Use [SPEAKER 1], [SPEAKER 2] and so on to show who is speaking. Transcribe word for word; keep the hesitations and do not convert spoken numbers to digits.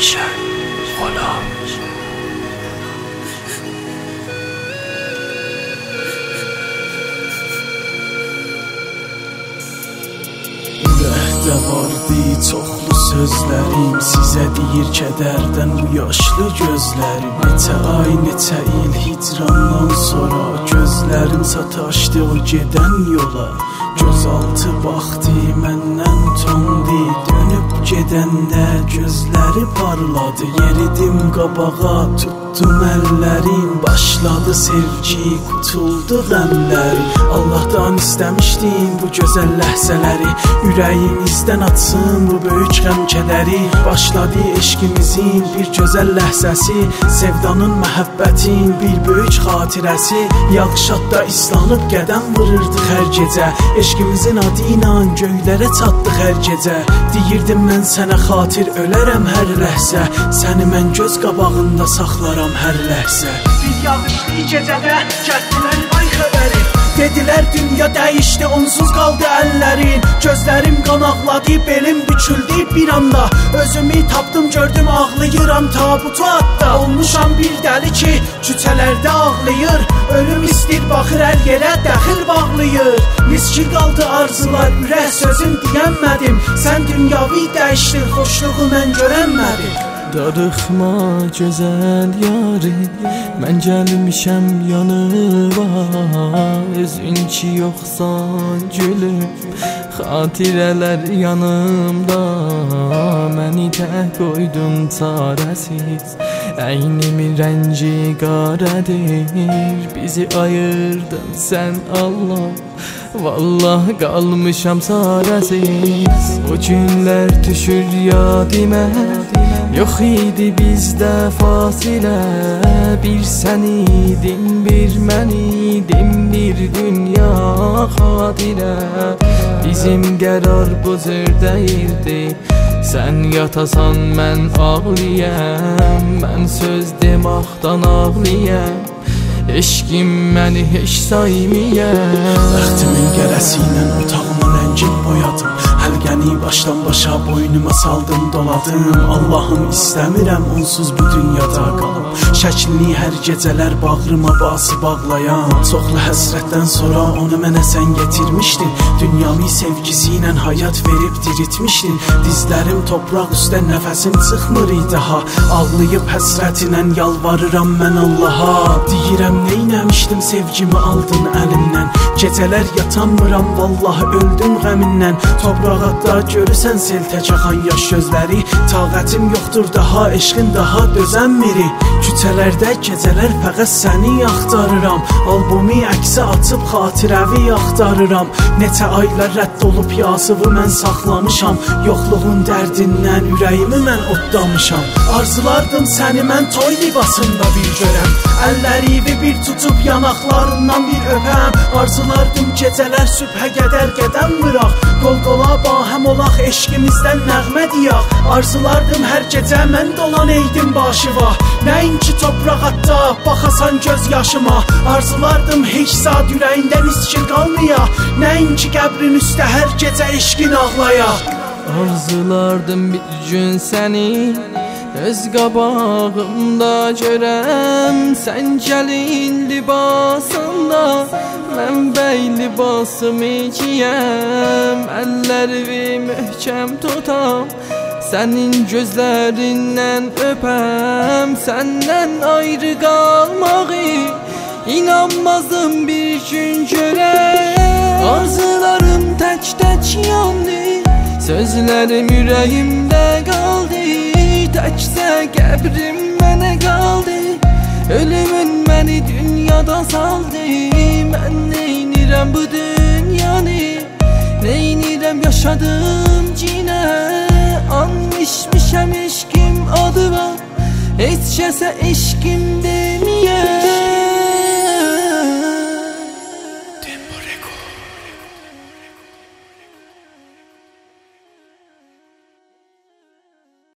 [SPEAKER 1] همیشه غلام. Ürəkdə vardı çoxlu sözlərim, sizə deyir kədərdən bu yaşlı gözlərim. Neçə ay, neçə il hicrandan sonra gözlərim sataşdı o gedən yola. Gözaltı baxdı məndən tondi, dönüb gedəndə gözləri parladı. Yeridim qabağa, tutdum əllərim, başladı sevgi, qutuldu qəmlərim. Allahdan istəmişdim bu gözəl ləhzələri, ürəyimizdən atsın bu böyük qəm kədəri. Başladı eşqimizin bir gözəl ləhzəsi, sevdanın, məhəbbətin bir böyük xatirəsi. Yağışatda islanıb qədəm vururdıq hər gecə, eşqimizin adı ilə göylərə çatdıq hər gecə. Deyirdim mən sənə xatir ölərəm hər ləhzə, səni mən göz qabağında saxlaram hər ləhzə. Bir yağışlı gecədə gəldilər ay xəbəri, dedilər dünya dəyişdi, onsuz qaldı əllərin. Gözlərim qanaqladı, belim büküldü bir anda, özümü tapdım gördüm ağlayıram tabutu atda. Olmuşam bir dəli ki küçələrdə ağlayır, ölüm istir baxır hər yerə dəxil bağlayır. Miski qaldı arzular, ürək sözüm deyənmədim, sən dünyavi dəyişdir, xoşluğu mən görənmədim.
[SPEAKER 2] Darıxma gözəl yari, mən gəlmişəm yanıma. Özün ki yoxsan gülüm, xatirələr yanımda. Məni tək qoydun çarəsiz, əynimin rəngi qarədir. Bizi ayırdın sən Allah, vallah qalmışam çarəsiz. O günlər düşür yadimə, yox idi bizdə fasilə. Bir sən idin, bir mən idim, bir dünya xatirə. Bizim qərar bu cür deyildi, sən yatasan mən ağlayam. Mən söz demaqdan ağlayam, eşqim məni heç saymıyam.
[SPEAKER 1] Bəxtimin qərəsi ilə otağımın rəngin boyadım, həlqəni başdan başa boynuma saldım doladım. Allahım istəmirəm onsuz bu dünyada qalım, şəklini hər gecələr bağrıma bası bağlayan. Çoxlu həsrətdən sonra onu mənə sən getirmişdin, dünyamı sevgisi ilə hayat verib diritmişdin. Dizlərim topraq üstə, nəfəsim çıxmır daha, ağlayıb həsrətinlə yalvarıram mən Allaha. Deyirəm neynəmişdim sevgimi aldın əlimdən, gecələr yatanmıram vallahi öldüm qəmindən. Toprağa da görürsən sel tək axan yaş gözləri, taqətim yoxdur daha, eşqin daha dözənmiri. Küçələrdə gecələr fəqət səni axtarıram, albomi əksi açıb xatirəvi axtarıram. Neçə aylar rədd olub yazıvı mən saxlamışam, yoxluğun dərdindən ürəyimi mən otlamışam. Arzulardım səni mən toy libasında bir görəm, əllərimi bir tutub yanaqlarından bir öpəm. Arzulardım gecələr sübhə qədər qədəm vıraq, qol qola bahəm olaq, eşqimizdən nəğmə deyaq. Arzulardım hər gecə mən dolan eydim başıva, nəinki topraq atda baxasan göz yaşıma. Arzulardım heç zad ürəyindən iskil qalmaya, nəinki qəbrin üstə hər gecə eşqin ağlaya.
[SPEAKER 2] Arzulardım bir gün səni öz qabağımda görəm, sən gəlin libasında, mən bəy libasımı giyəm. Əllərimi möhkəm tutam, sənin gözlərindən öpəm. Səndən ayrı qalmağı inanmazım bir gün görəm. Arzularım tək-tək yandı, sözlərim ürəyimdə qaldı. Təkcə qəbrim mənə qaldı, ölümün məni dünyada saldı. Mən neynirəm bu dünyanı, neynirəm yaşadım cinə. Anmışmışam eşqim adıma, heç kəsə eşqim deməyəm.